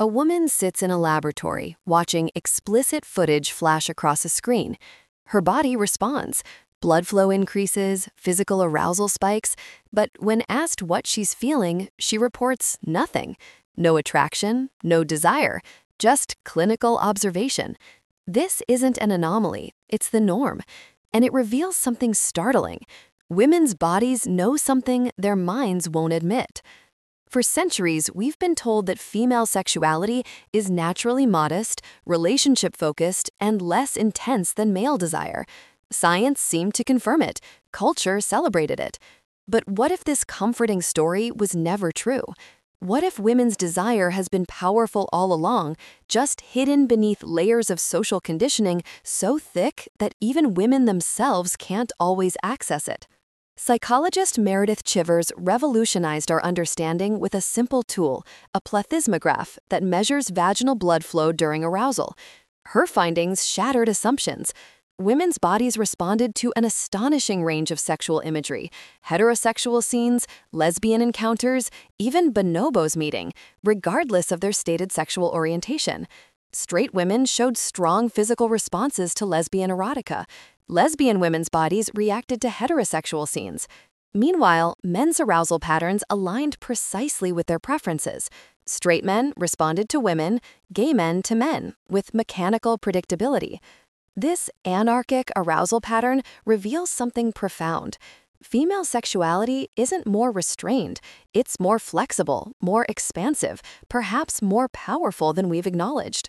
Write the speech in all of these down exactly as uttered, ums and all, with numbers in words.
A woman sits in a laboratory watching explicit footage flash across a screen. Her body responds. Blood flow increases, physical arousal spikes, but when asked what she's feeling, she reports nothing. No attraction, no desire, just clinical observation. This isn't an anomaly, it's the norm. And it reveals something startling. Women's bodies know something their minds won't admit. For centuries, we've been told that female sexuality is naturally modest, relationship-focused, and less intense than male desire. Science seemed to confirm it. Culture celebrated it. But what if this comforting story was never true? What if women's desire has been powerful all along, just hidden beneath layers of social conditioning so thick that even women themselves can't always access it? Psychologist Meredith Chivers revolutionized our understanding with a simple tool, a plethysmograph that measures vaginal blood flow during arousal. Her findings shattered assumptions. Women's bodies responded to an astonishing range of sexual imagery, heterosexual scenes, lesbian encounters, even bonobos meeting, regardless of their stated sexual orientation. Straight women showed strong physical responses to lesbian erotica. Lesbian women's bodies reacted to heterosexual scenes. Meanwhile, men's arousal patterns aligned precisely with their preferences. Straight men responded to women, gay men to men, with mechanical predictability. This anarchic arousal pattern reveals something profound. Female sexuality isn't more restrained, it's more flexible, more expansive, perhaps more powerful than we've acknowledged.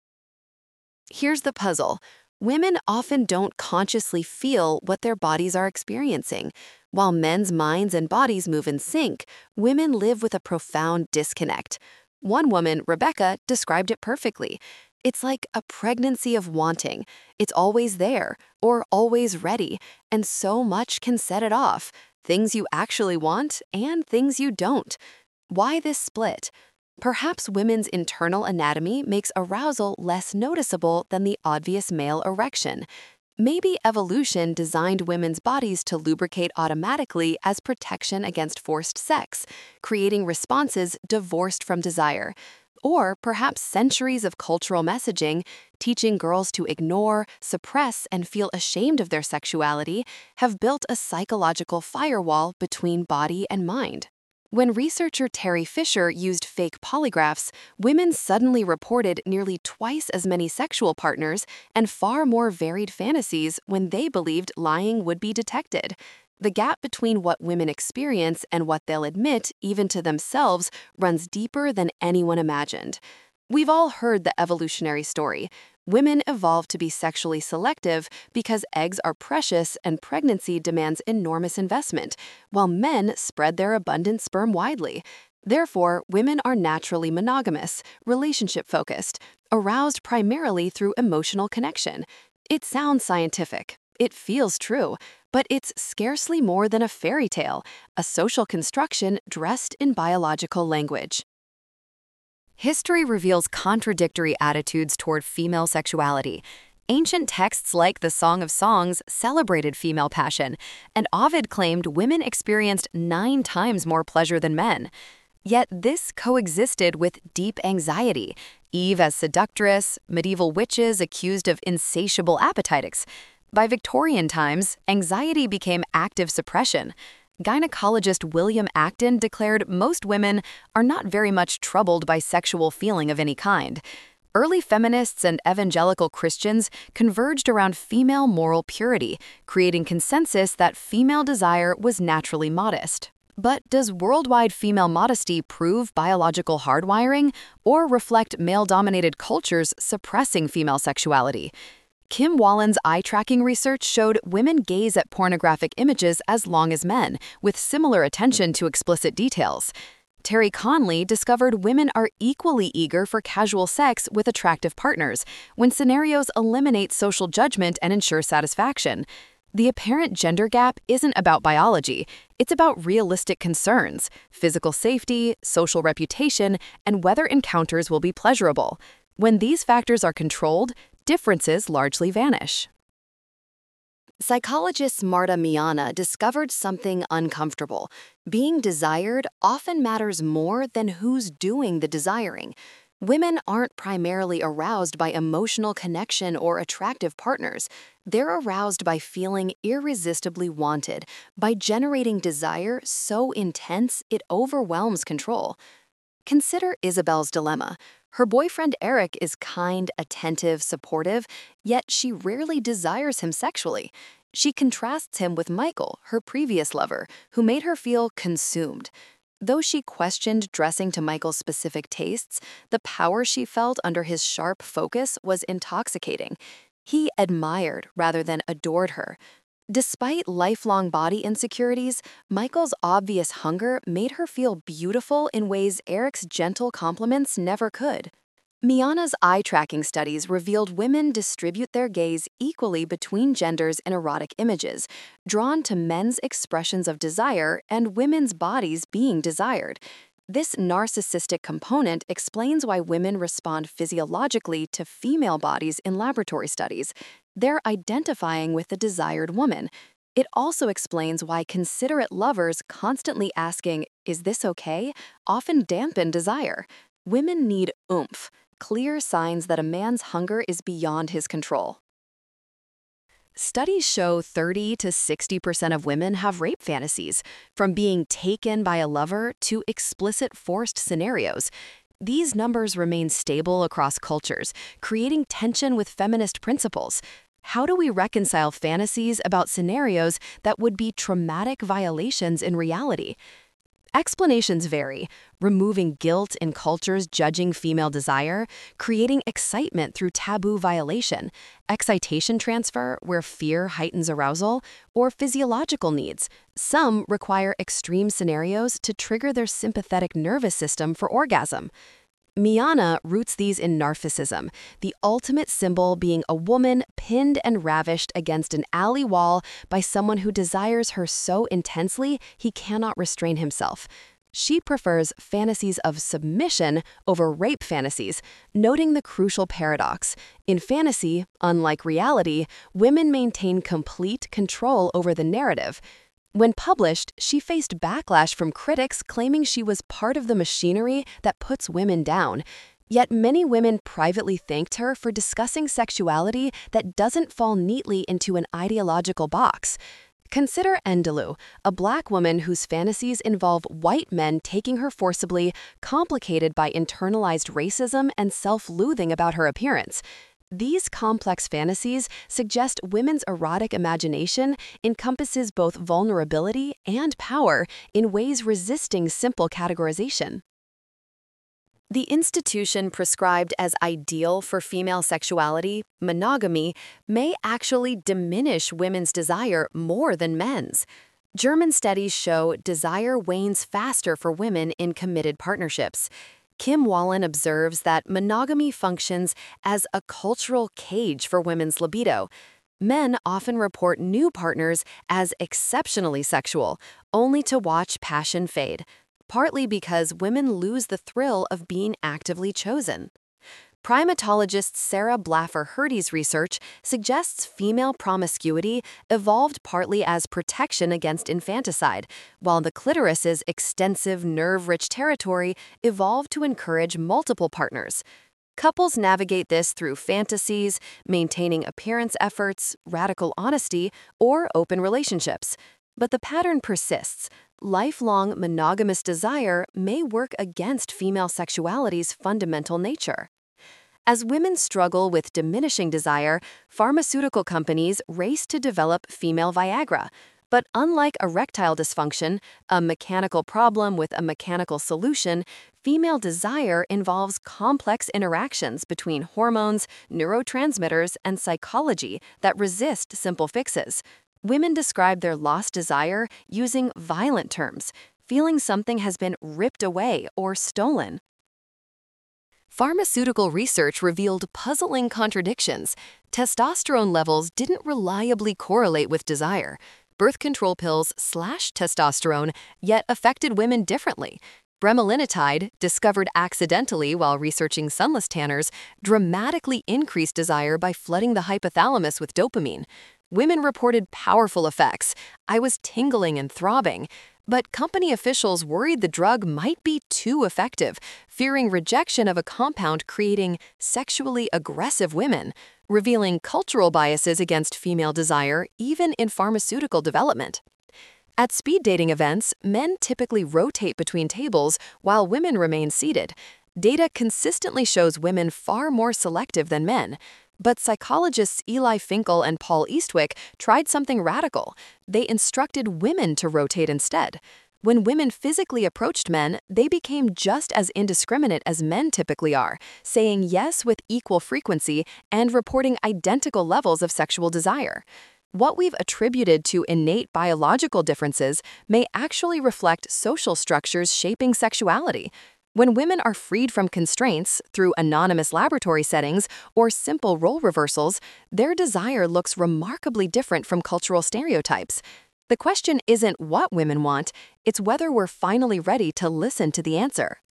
Here's the puzzle. Women often don't consciously feel what their bodies are experiencing. While men's minds and bodies move in sync, women live with a profound disconnect. One woman, Rebecca, described it perfectly. It's like a pregnancy of wanting. It's always there, or always ready, and so much can set it off. Things you actually want and things you don't. Why this split? Perhaps women's internal anatomy makes arousal less noticeable than the obvious male erection. Maybe evolution designed women's bodies to lubricate automatically as protection against forced sex, creating responses divorced from desire. Or perhaps centuries of cultural messaging, teaching girls to ignore, suppress, and feel ashamed of their sexuality, have built a psychological firewall between body and mind. When researcher Terry Fisher used fake polygraphs, women suddenly reported nearly twice as many sexual partners and far more varied fantasies when they believed lying would be detected. The gap between what women experience and what they'll admit, even to themselves, runs deeper than anyone imagined. We've all heard the evolutionary story. Women evolved to be sexually selective because eggs are precious and pregnancy demands enormous investment, while men spread their abundant sperm widely. Therefore, women are naturally monogamous, relationship-focused, aroused primarily through emotional connection. It sounds scientific. It feels true, but it's scarcely more than a fairy tale, a social construction dressed in biological language. History reveals contradictory attitudes toward female sexuality. Ancient texts like the Song of Songs celebrated female passion, and Ovid claimed women experienced nine times more pleasure than men. Yet this coexisted with deep anxiety, Eve as seductress, medieval witches accused of insatiable appetites. By Victorian times, anxiety became active suppression. Gynecologist William Acton declared most women are not very much troubled by sexual feeling of any kind. Early feminists and evangelical Christians converged around female moral purity, creating consensus that female desire was naturally modest. But does worldwide female modesty prove biological hardwiring or reflect male-dominated cultures suppressing female sexuality? Kim Wallen's eye-tracking research showed women gaze at pornographic images as long as men, with similar attention to explicit details. Terry Conley discovered women are equally eager for casual sex with attractive partners when scenarios eliminate social judgment and ensure satisfaction. The apparent gender gap isn't about biology, it's about realistic concerns, physical safety, social reputation, and whether encounters will be pleasurable. When these factors are controlled, differences largely vanish. Psychologist Marta Miana discovered something uncomfortable. Being desired often matters more than who's doing the desiring. Women aren't primarily aroused by emotional connection or attractive partners. They're aroused by feeling irresistibly wanted, by generating desire so intense it overwhelms control. Consider Isabel's dilemma. Her boyfriend Eric is kind, attentive, supportive, yet she rarely desires him sexually. She contrasts him with Michael, her previous lover, who made her feel consumed. Though she questioned dressing to Michael's specific tastes, the power she felt under his sharp focus was intoxicating. He admired rather than adored her. Despite lifelong body insecurities, Michael's obvious hunger made her feel beautiful in ways Eric's gentle compliments never could. Miana's eye-tracking studies revealed women distribute their gaze equally between genders in erotic images, drawn to men's expressions of desire and women's bodies being desired. This narcissistic component explains why women respond physiologically to female bodies in laboratory studies. They're identifying with the desired woman. It also explains why considerate lovers constantly asking, "Is this okay?" often dampen desire. Women need oomph, clear signs that a man's hunger is beyond his control. Studies show thirty to sixty percent of women have rape fantasies, from being taken by a lover to explicit forced scenarios. These numbers remain stable across cultures, creating tension with feminist principles. How do we reconcile fantasies about scenarios that would be traumatic violations in reality? Explanations vary, removing guilt in cultures judging female desire, creating excitement through taboo violation, excitation transfer where fear heightens arousal, or physiological needs. Some require extreme scenarios to trigger their sympathetic nervous system for orgasm. Miana roots these in narcissism, the ultimate symbol being a woman pinned and ravished against an alley wall by someone who desires her so intensely he cannot restrain himself. She prefers fantasies of submission over rape fantasies, noting the crucial paradox. In fantasy, unlike reality, women maintain complete control over the narrative. When published, she faced backlash from critics claiming she was part of the machinery that puts women down. Yet many women privately thanked her for discussing sexuality that doesn't fall neatly into an ideological box. Consider Endelou, a black woman whose fantasies involve white men taking her forcibly, complicated by internalized racism and self-loathing about her appearance. These complex fantasies suggest women's erotic imagination encompasses both vulnerability and power in ways resisting simple categorization. The institution prescribed as ideal for female sexuality, monogamy, may actually diminish women's desire more than men's. German studies show desire wanes faster for women in committed partnerships. Kim Wallen observes that monogamy functions as a cultural cage for women's libido. Men often report new partners as exceptionally sexual, only to watch passion fade, partly because women lose the thrill of being actively chosen. Primatologist Sarah Blaffer-Hurdy's research suggests female promiscuity evolved partly as protection against infanticide, while the clitoris's extensive nerve-rich territory evolved to encourage multiple partners. Couples navigate this through fantasies, maintaining appearance efforts, radical honesty, or open relationships. But the pattern persists. Lifelong monogamous desire may work against female sexuality's fundamental nature. As women struggle with diminishing desire, pharmaceutical companies race to develop female Viagra. But unlike erectile dysfunction, a mechanical problem with a mechanical solution, female desire involves complex interactions between hormones, neurotransmitters, and psychology that resist simple fixes. Women describe their lost desire using violent terms, feeling something has been ripped away or stolen. Pharmaceutical research revealed puzzling contradictions. Testosterone levels didn't reliably correlate with desire. Birth control pills slashed testosterone, yet affected women differently. Bremelanotide, discovered accidentally while researching sunless tanners, dramatically increased desire by flooding the hypothalamus with dopamine. Women reported powerful effects. "I was tingling and throbbing." But company officials worried the drug might be too effective, fearing rejection of a compound creating sexually aggressive women, revealing cultural biases against female desire even in pharmaceutical development. At speed dating events, men typically rotate between tables while women remain seated. Data consistently shows women far more selective than men. But psychologists Eli Finkel and Paul Eastwick tried something radical. They instructed women to rotate instead. When women physically approached men, they became just as indiscriminate as men typically are, saying yes with equal frequency and reporting identical levels of sexual desire. What we've attributed to innate biological differences may actually reflect social structures shaping sexuality. When women are freed from constraints through anonymous laboratory settings or simple role reversals, their desire looks remarkably different from cultural stereotypes. The question isn't what women want, it's whether we're finally ready to listen to the answer.